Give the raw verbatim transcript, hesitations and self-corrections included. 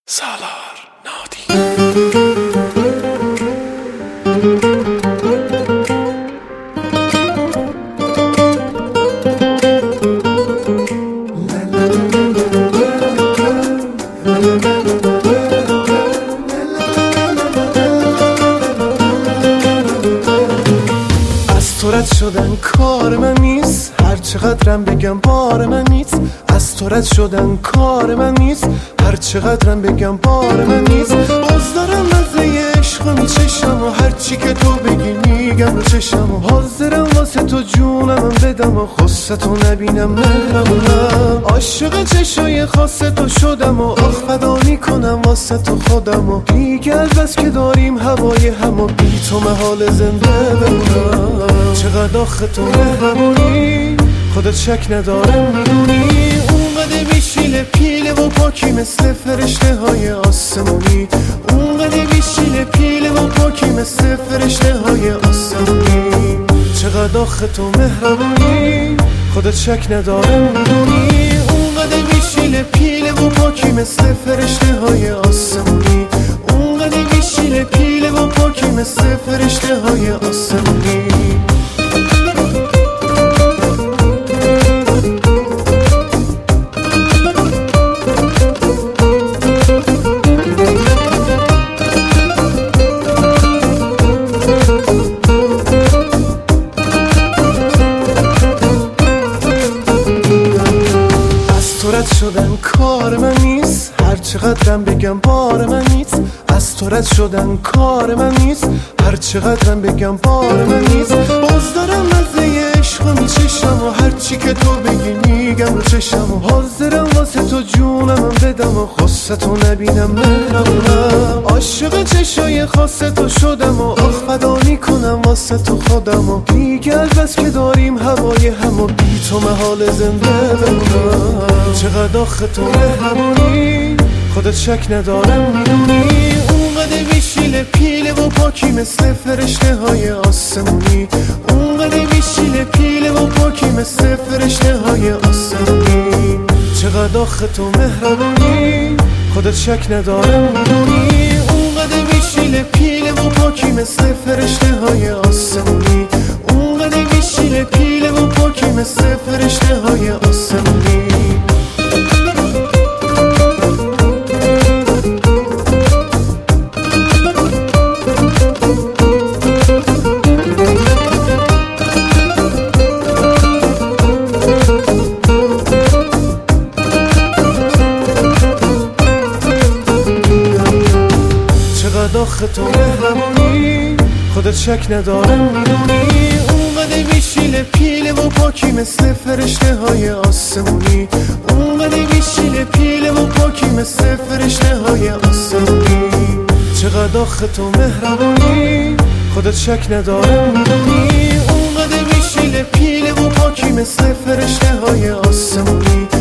سالار نادی. از تو رد شدن کار من نیست، هر چقدرم بگم بار من نیست. از تو رد شدن کار من نیست، هر چقدرم بگم بار من نیست. باز دارم مزه عشق میچشم و هر چی که تو بگی میگم رو چشم و حاضرم واسه تو جونم بدم و خصت تو نبینم مهرمونم. عاشق چشای خاص تو شدم و آخ فدا میکنم واسه تو خودم و دیگه از بس که داریم هوای هم و بی تو محال زنده بمونم. چقدر آخه تو مهرمونی خودت شک ندارم میدونی، اونقدر میشیله پیله و پاکی مثل فرشته های آسمونی. اونقدر میشیله پیله و پاکی مثل فرشته های آسمونی. چقدر آخه تو مهربونی خودت شک ندارم میدونی، اونقدر میشیله پیله و پاکی مثل فرشته های آسمونی. اونقدر میشیله پیله و پاکی مثل فرشته های آسمونی. رد شدن کار من نیست، هر چقدرم بگم بار من نیست. از تو رد شدن کار من نیست، هر چقدرم بگم بار من نیست. باز دارم مزه عشق میچشم و هر چی که تو بگی میگم رو چشم و حاضرم واسه تو جونم بدم و خصت تو نبینم مهرمونم. عاشق چشای خاص تو شدم و آخ فدا میکنم واسه تو خودم و دیگه از بس که داریم هوای هم و بی تو محال زنده بمونم. چقدر آخه تو مهربونی خودت شک ندارم میدونی، اونقدر میشیله پیله و پاکی مثل فرشته های آسمونی. اونقدر میشیله پیله و پاکی مثل فرشته های آسمونی. چقدر آخه تو مهربونی خودت شک ندارم میدونی، اونقدر میشیله پیله و پاکی مثل فرشته های آسمونی. اونقدر میشیله پیله و پاکی مثل فرشته های آسمونی. آخه تو مهربونی خودت شک ندارم میدونی، اونقدر میشیله پیله و پاکی مثل فرشته های آسمونی. اونقدر میشیله پیله و پاکی مثل فرشته های آسمونی. چقدر آخه تو مهربونی خودت شک ندارم میدونی، اونقدر میشیله پیله و پاکی مثل فرشته های آسمونی.